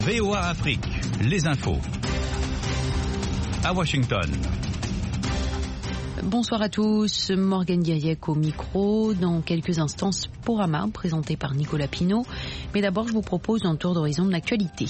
VOA Afrique, les infos. À Washington. Bonsoir à tous, Morgane Guiriec au micro. Dans quelques instants, Sporama, présenté par Nicolas Pinault. Mais d'abord, je vous propose un tour d'horizon de l'actualité.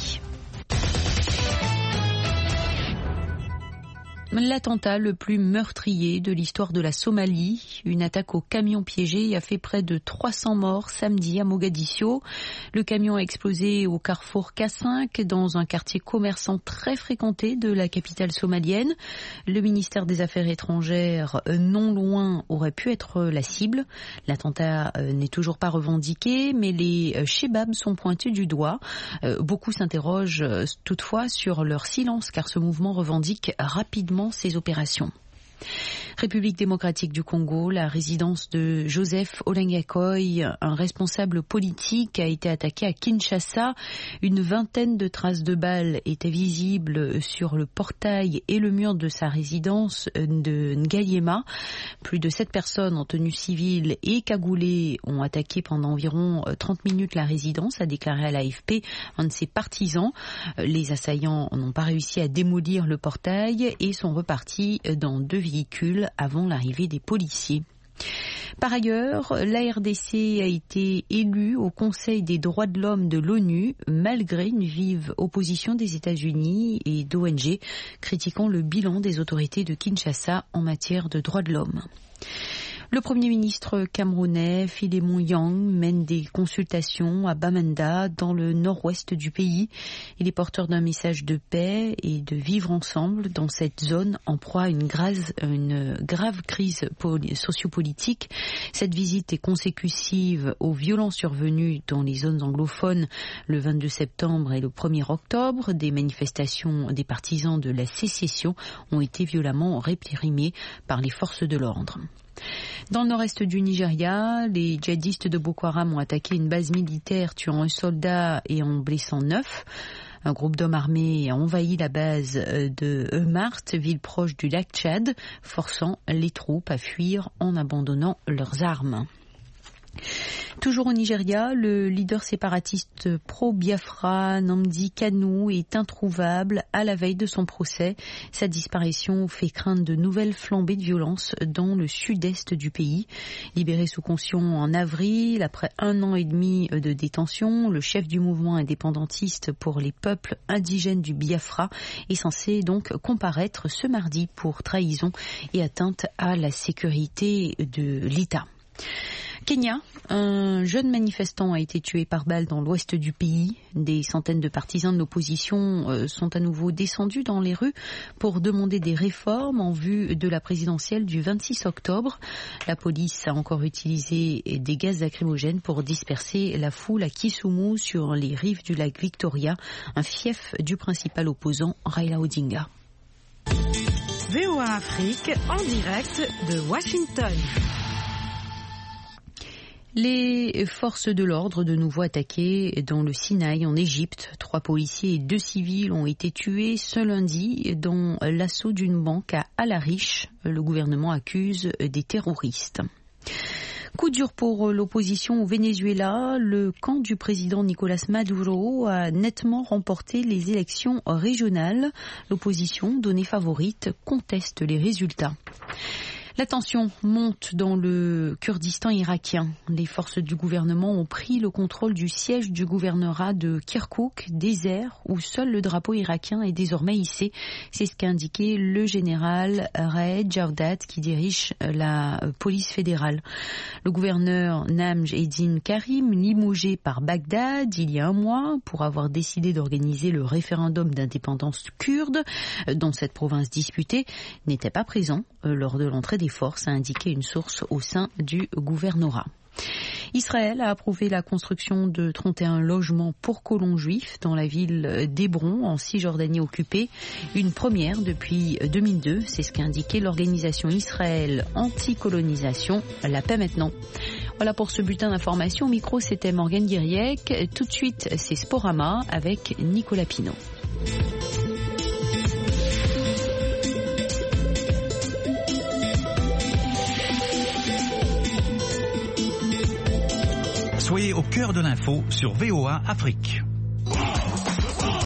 L'attentat le plus meurtrier de l'histoire de la Somalie. Une attaque au camion piégé a fait près de 300 morts samedi à Mogadiscio. Le camion a explosé au carrefour K5 dans un quartier commerçant très fréquenté de la capitale somalienne. Le ministère des Affaires étrangères, non loin, aurait pu être la cible. L'attentat n'est toujours pas revendiqué, mais les Chebabs sont pointés du doigt. Beaucoup s'interrogent toutefois sur leur silence, car ce mouvement revendique rapidement ces opérations. République démocratique du Congo, la résidence de Joseph Olengakoy, un responsable politique, a été attaquée à Kinshasa. Une vingtaine de traces de balles étaient visibles sur le portail et le mur de sa résidence de Ngaliema. Plus de 7 personnes en tenue civile et cagoulées ont attaqué pendant environ 30 minutes la résidence, a déclaré à l'AFP un de ses partisans. Les assaillants n'ont pas réussi à démolir le portail et sont repartis dans 2 véhicules avant l'arrivée des policiers. Par ailleurs, la RDC a été élue au Conseil des droits de l'homme de l'ONU, malgré une vive opposition des États-Unis et d'ONG, critiquant le bilan des autorités de Kinshasa en matière de droits de l'homme. Le Premier ministre camerounais, Philémon Yang, mène des consultations à Bamenda, dans le nord-ouest du pays. Il est porteur d'un message de paix et de vivre ensemble dans cette zone en proie à une grave crise sociopolitique. Cette visite est consécutive aux violences survenues dans les zones anglophones le 22 septembre et le 1er octobre. Des manifestations des partisans de la sécession ont été violemment réprimées par les forces de l'ordre. Dans le nord-est du Nigeria, les djihadistes de Boko Haram ont attaqué une base militaire, tuant un soldat et en blessant 9. Un groupe d'hommes armés a envahi la base de Eumart, ville proche du lac Tchad, forçant les troupes à fuir en abandonnant leurs armes. Toujours au Nigeria, le leader séparatiste pro-Biafra, Nnamdi Kanu, est introuvable à la veille de son procès. Sa disparition fait craindre de nouvelles flambées de violence dans le sud-est du pays. Libéré sous caution en avril, après 1 an et demi de détention, le chef du mouvement indépendantiste pour les peuples indigènes du Biafra est censé donc comparaître ce mardi pour trahison et atteinte à la sécurité de l'État. Kenya, un jeune manifestant a été tué par balle dans l'ouest du pays. Des centaines de partisans de l'opposition sont à nouveau descendus dans les rues pour demander des réformes en vue de la présidentielle du 26 octobre. La police a encore utilisé des gaz lacrymogènes pour disperser la foule à Kisumu, sur les rives du lac Victoria, un fief du principal opposant Raila Odinga. VOA Afrique en direct de Washington. Les forces de l'ordre de nouveau attaquées dans le Sinaï en Égypte. 3 policiers et 2 civils ont été tués ce lundi dans l'assaut d'une banque à Al-Arish. Le gouvernement accuse des terroristes. Coup dur pour l'opposition au Venezuela. Le camp du président Nicolás Maduro a nettement remporté les élections régionales. L'opposition, donnée favorite, conteste les résultats. La tension monte dans le Kurdistan irakien. Les forces du gouvernement ont pris le contrôle du siège du gouvernorat de Kirkouk, désert où seul le drapeau irakien est désormais hissé. C'est ce qu'a indiqué le général Raed Jawdat, qui dirige la police fédérale. Le gouverneur Namj Eddin Karim, limogé par Bagdad il y a 1 mois pour avoir décidé d'organiser le référendum d'indépendance kurde dans cette province disputée, n'était pas présent lors de l'entrée des forces, a indiqué une source au sein du gouvernorat. Israël a approuvé la construction de 31 logements pour colons juifs dans la ville d'Hébron, en Cisjordanie occupée. Une première depuis 2002, c'est ce qu'a indiqué l'organisation Israël Anti-Colonisation, La Paix Maintenant. Voilà pour ce bulletin d'information. Au micro, c'était Morgane Guiriec. Tout de suite, c'est Sporama avec Nicolas Pinault. Soyez au cœur de l'info sur VOA Afrique.